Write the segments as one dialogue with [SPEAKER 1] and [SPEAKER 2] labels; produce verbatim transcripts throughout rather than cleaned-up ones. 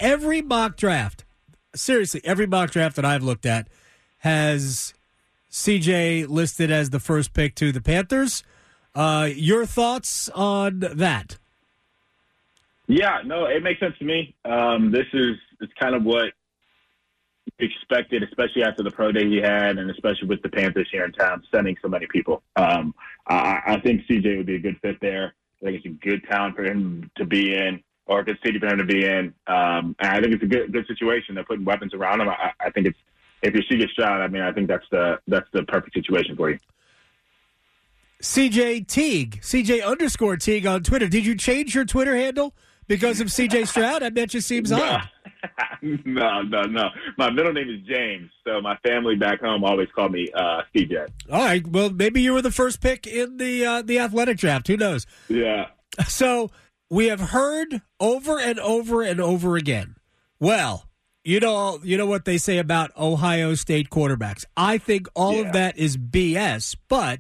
[SPEAKER 1] every mock draft, seriously, every mock draft that I've looked at has C J listed as the first pick to the Panthers. Uh, your thoughts on that?
[SPEAKER 2] Yeah, no, it makes sense to me. Um, this is it's kind of what expected, especially after the pro day he had, and especially with the Panthers here in town, sending so many people. Um, I, I think C J would be a good fit there. I think it's a good town for him to be in, or a good city for him to be in. Um, and I think it's a good good situation. They're putting weapons around him. I, I think it's if you're C J Stroud, I mean, I think that's the that's the perfect situation for you.
[SPEAKER 1] C J Teague, C J underscore Teague on Twitter. Did you change your Twitter handle because of C J Stroud? I bet you seems
[SPEAKER 2] no.
[SPEAKER 1] odd.
[SPEAKER 2] no, no, no. My middle name is James, so my family back home always call me uh, C J.
[SPEAKER 1] All right. Well, maybe you were the first pick in the uh, the athletic draft. Who knows?
[SPEAKER 2] Yeah.
[SPEAKER 1] So we have heard over and over and over again. Well, you know, you know what they say about Ohio State quarterbacks. I think all
[SPEAKER 2] yeah.
[SPEAKER 1] of that is B S, but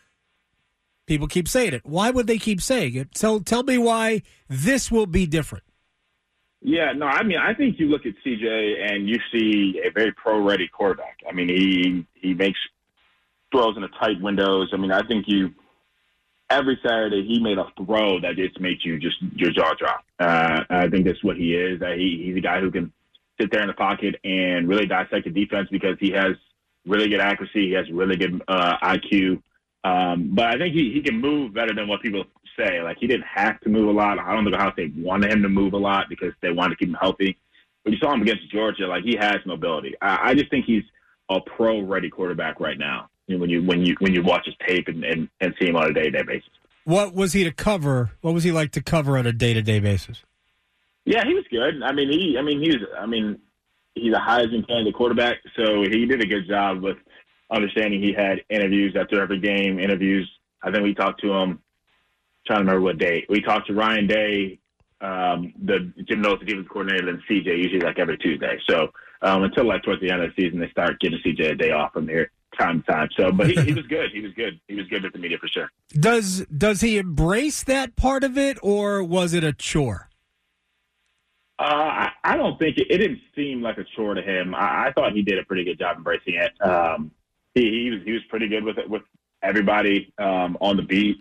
[SPEAKER 1] people keep saying it. Why would they keep saying it? So tell me why this will be different.
[SPEAKER 2] Yeah, no, I mean, I think you look at C J and you see a very pro-ready quarterback. I mean, he he makes throws in the tight windows. I mean, I think you every Saturday he made a throw that just made you just your jaw drop. Uh, I think that's what he is. Uh, he, he's a guy who can sit there in the pocket and really dissect the defense because he has really good accuracy. He has really good uh, I Q. Um, but I think he, he can move better than what people say. Like, he didn't have to move a lot. I don't think Ohio State wanted him to move a lot because they wanted to keep him healthy. But you saw him against Georgia. Like, he has mobility. I, I just think he's a pro-ready quarterback right now, you know, when you when you when you watch his tape and, and, and see him on a day-to-day basis.
[SPEAKER 1] What was he to cover? What was he like to cover on a day-to-day basis?
[SPEAKER 2] Yeah, he was good. I mean, he I mean he was I mean he's a Heisman candidate quarterback, so he did a good job with understanding. He had interviews after every game, interviews. I think we talked to him, trying to remember what day. We talked to Ryan Day, um, the Jim Knowles, the defensive coordinator, and C J, usually like every Tuesday. So um, until like towards the end of the season, they start giving C J a day off from here time to time. So, but he, he was good. He was good. He was good with the media for sure.
[SPEAKER 1] Does does he embrace that part of it, or was it a chore?
[SPEAKER 2] Uh, I, I don't think it, it didn't seem like a chore to him. I, I thought he did a pretty good job embracing it. Um, he, he was he was pretty good with it with everybody um, on the beat.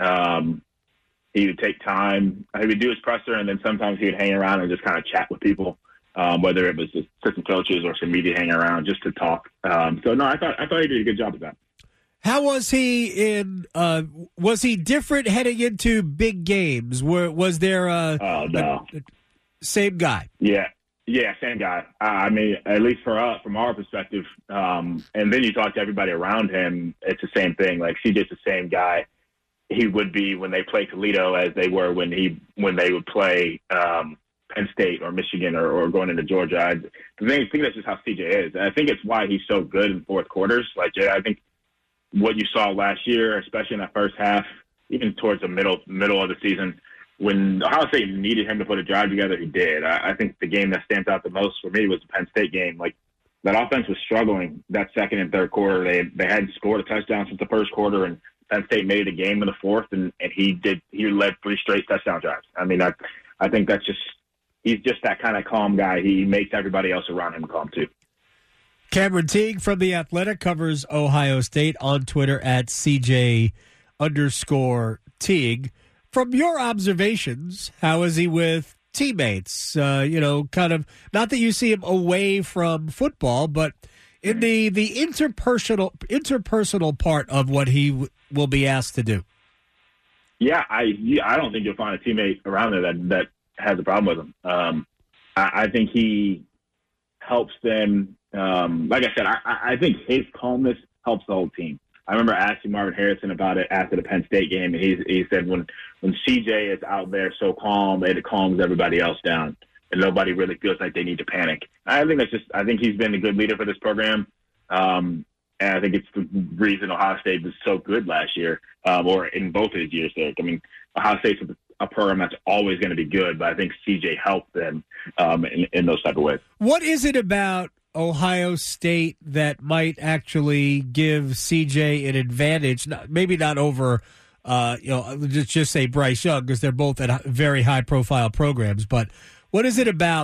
[SPEAKER 2] Um, he would take time. He would do his presser, and then sometimes he would hang around and just kind of chat with people, um, whether it was just assistant coaches or some media hanging around just to talk. Um, so no, I thought I thought he did a good job of that.
[SPEAKER 1] How was he in? Uh, was he different heading into big games? Were was there a,
[SPEAKER 2] oh no
[SPEAKER 1] a, a same guy?
[SPEAKER 2] Yeah. Yeah, same guy. Uh, I mean, at least for us, from our perspective, um, and then you talk to everybody around him, it's the same thing. Like, C J's the same guy he would be when they play Toledo as they were when he when they would play um, Penn State or Michigan or, or going into Georgia. I, I think that's just how C J is. And I think it's why he's so good in fourth quarters. Like, yeah, I think what you saw last year, especially in that first half, even towards the middle middle of the season, when Ohio State needed him to put a drive together, he did. I, I think the game that stands out the most for me was the Penn State game. Like, that offense was struggling that second and third quarter. They they hadn't scored a touchdown since the first quarter, and Penn State made it a game in the fourth, and, and he did. He led three straight touchdown drives. I mean, I, I think that's just he's just that kind of calm guy. He makes everybody else around him calm too.
[SPEAKER 1] Cameron Teague from The Athletic covers Ohio State on Twitter at C J underscore Teague. From your observations, how is he with teammates? Uh, you know, kind of, not that you see him away from football, but in the, the interpersonal interpersonal part of what he w- will be asked to do.
[SPEAKER 2] Yeah, I yeah, I don't think you'll find a teammate around there that, that has a problem with him. Um, I, I think he helps them. Um, like I said, I, I think his calmness helps the whole team. I remember asking Marvin Harrison about it after the Penn State game, and he, he said when, when C J is out there so calm, it calms everybody else down, and nobody really feels like they need to panic. I think that's just – I think he's been a good leader for this program, um, and I think it's the reason Ohio State was so good last year, um, or in both of his years there. I mean, Ohio State's a program that's always going to be good, but I think C J helped them um, in, in those type of ways.
[SPEAKER 1] What is it about Ohio State that might actually give C J an advantage? Maybe not over, uh, you know, just just say Bryce Young, because they're both at very high profile programs. But what is it about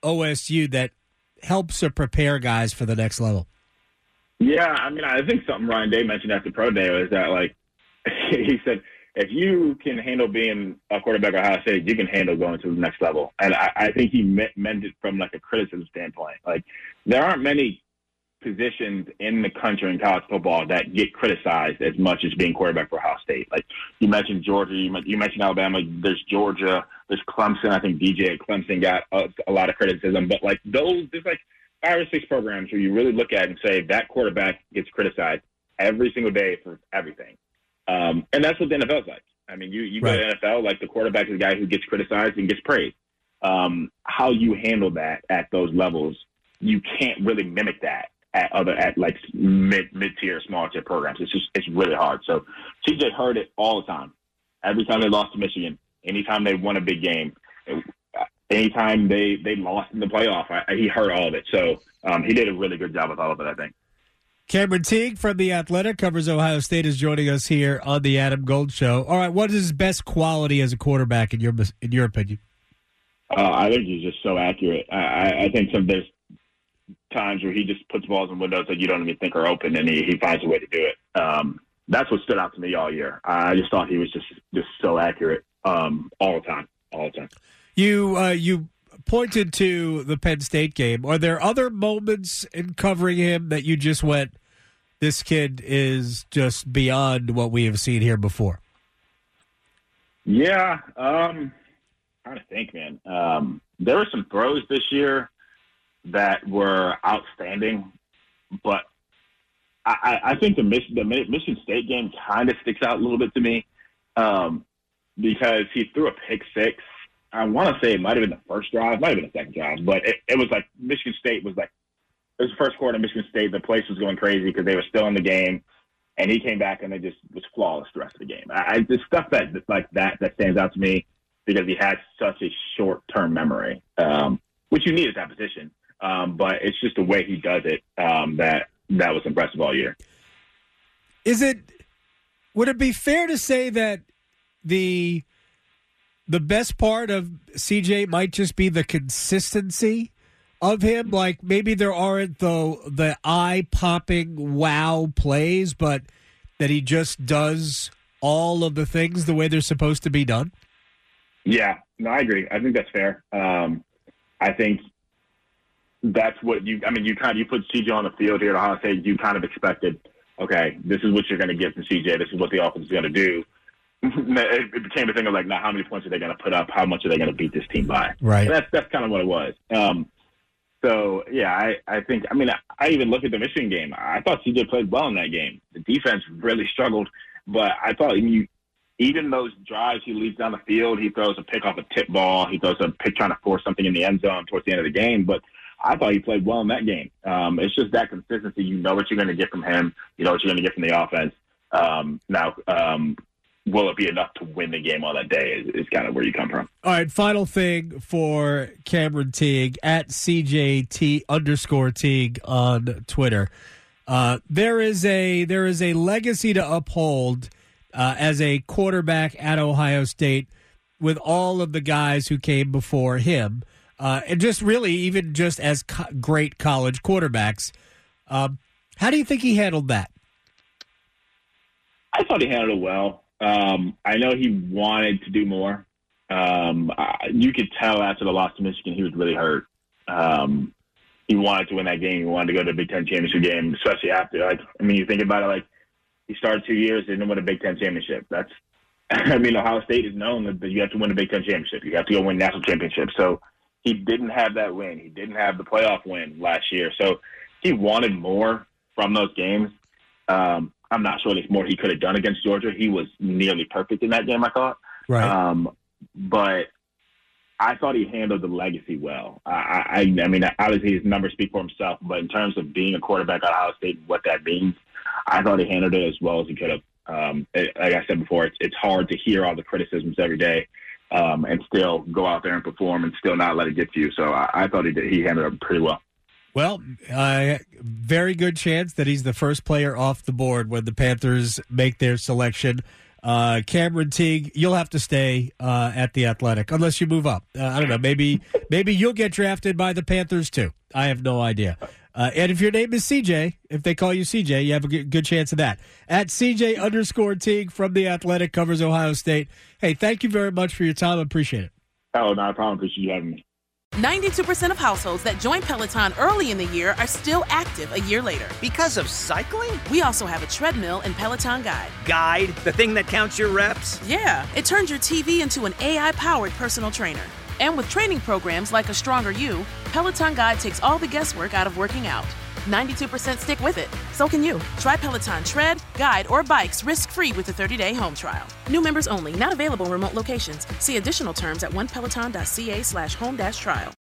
[SPEAKER 1] O S U that helps or prepare guys for the next level?
[SPEAKER 2] Yeah, I mean, I think something Ryan Day mentioned after Pro Day was that, like, he said, if you can handle being a quarterback at Ohio State, you can handle going to the next level. And I, I think he meant, meant it from, like, a criticism standpoint. Like, there aren't many positions in the country in college football that get criticized as much as being quarterback for Ohio State. Like, you mentioned Georgia, you, you mentioned Alabama, there's Georgia, there's Clemson. I think D J at Clemson got a, a lot of criticism. But, like, those, there's, like, five or six programs where you really look at and say that quarterback gets criticized every single day for everything. Um, and that's what the N F L is like. I mean, you, you go
[SPEAKER 1] right.
[SPEAKER 2] to the N F L, like the quarterback is the guy who gets criticized and gets praised. Um, how you handle that at those levels, you can't really mimic that at other, at like mid, mid-tier, small tier programs. It's just, it's really hard. So C J heard it all the time. Every time they lost to Michigan, anytime they won a big game, it, anytime they, they lost in the playoff, I, he heard all of it. So um, he did a really good job with all of it, I think.
[SPEAKER 1] Cameron Teague from The Athletic, covers Ohio State, is joining us here on the Adam Gold Show. All right, what is his best quality as a quarterback in your in your opinion?
[SPEAKER 2] Uh, I think he's just so accurate. I, I think some there's times where he just puts balls in windows that you don't even think are open, and he, he finds a way to do it. Um, that's what stood out to me all year. I just thought he was just just so accurate um, all the time, all the time.
[SPEAKER 1] You uh, you pointed to the Penn State game. Are there other moments in covering him that you just went, this kid is just beyond what we have seen here before?
[SPEAKER 2] Yeah, um, I'm trying to think, man. Um, there were some throws this year that were outstanding, but I, I think the Michigan, the Michigan State game kind of sticks out a little bit to me um, because he threw a pick six. I want to say it might have been the first drive, might have been the second drive, but it, it was like Michigan State was like, it was the first quarter of Michigan State. The place was going crazy because they were still in the game, and he came back and they just was flawless the rest of the game. I, the stuff that like that that stands out to me because he has such a short-term memory, um, which you need at that position. Um, but it's just the way he does it um, that that was impressive all year.
[SPEAKER 1] Is it? Would it be fair to say that the the best part of C J might just be the consistency of him? Like maybe there aren't the the eye popping wow plays, but that he just does all of the things the way they're supposed to be done.
[SPEAKER 2] Yeah, no, I agree. I think that's fair. Um, I think that's what you. I mean, you kind of you put C J on the field here at Ohio State. You kind of expected, okay, this is what you're going to get from C J. This is what the offense is going to do. It became a thing of like, now how many points are they going to put up? How much are they going to beat this team by?
[SPEAKER 1] Right.
[SPEAKER 2] And that's that's kind of what it was. Um, so yeah, I, I think. I mean, I, I even look at the Michigan game. I thought C J played well in that game. The defense really struggled, but I thought you, even those drives he leads down the field, he throws a pick off a tip ball, he throws a pick trying to force something in the end zone towards the end of the game. But I thought he played well in that game. Um, it's just that consistency. You know what you're going to get from him. You know what you're going to get from the offense. Um, now. Um, Will it be enough to win the game on that day is, is kind of where you come from.
[SPEAKER 1] All right, final thing for Cameron Teague, at C J T underscore Teague on Twitter. Uh, there is a there is a legacy to uphold uh, as a quarterback at Ohio State with all of the guys who came before him. Uh, and just really even just as co- great college quarterbacks. Um, how do you think he handled that?
[SPEAKER 2] I thought he handled it well. Um, I know he wanted to do more. Um, I, you could tell after the loss to Michigan, he was really hurt. Um, he wanted to win that game. He wanted to go to the Big Ten championship game, especially after. Like, I mean, you think about it. Like, he started two years, didn't win a Big Ten championship. That's, I mean, Ohio State is known that you have to win a Big Ten championship. You have to go win national championship. So he didn't have that win. He didn't have the playoff win last year. So he wanted more from those games. Um, I'm not sure there's more he could have done against Georgia. He was nearly perfect in that game, I thought.
[SPEAKER 1] Right.
[SPEAKER 2] Um, but I thought he handled the legacy well. I, I, I mean, obviously his numbers speak for himself, but in terms of being a quarterback at Ohio State and what that means, I thought he handled it as well as he could have. Um, it, like I said before, it's, it's hard to hear all the criticisms every day um, and still go out there and perform and still not let it get to you. So I, I thought he did, he handled it pretty well.
[SPEAKER 1] Well, uh, very good chance that he's the first player off the board when the Panthers make their selection Uh, Cameron Teague, you'll have to stay uh, at the Athletic unless you move up. Uh, I don't know. Maybe maybe you'll get drafted by the Panthers too. I have no idea. Uh, and if your name is C J, if they call you C J, you have a good, good chance of that. At C J underscore Teague from the Athletic, covers Ohio State. Hey, thank you very much for your time. I appreciate it.
[SPEAKER 2] Oh, not a problem. Appreciate you having me.
[SPEAKER 3] ninety-two percent of households that join Peloton early in the year are still active a year later.
[SPEAKER 4] Because of cycling?
[SPEAKER 3] We also have a treadmill and Peloton Guide.
[SPEAKER 4] Guide? The thing that counts your reps?
[SPEAKER 3] Yeah, it turns your T V into an A I-powered personal trainer. And with training programs like A Stronger You, Peloton Guide takes all the guesswork out of working out. ninety-two percent stick with it. So can you. Try Peloton Tread, Guide, or Bikes risk-free with a thirty-day home trial. New members only. Not available in remote locations. See additional terms at onepeloton.ca slash home dash trial.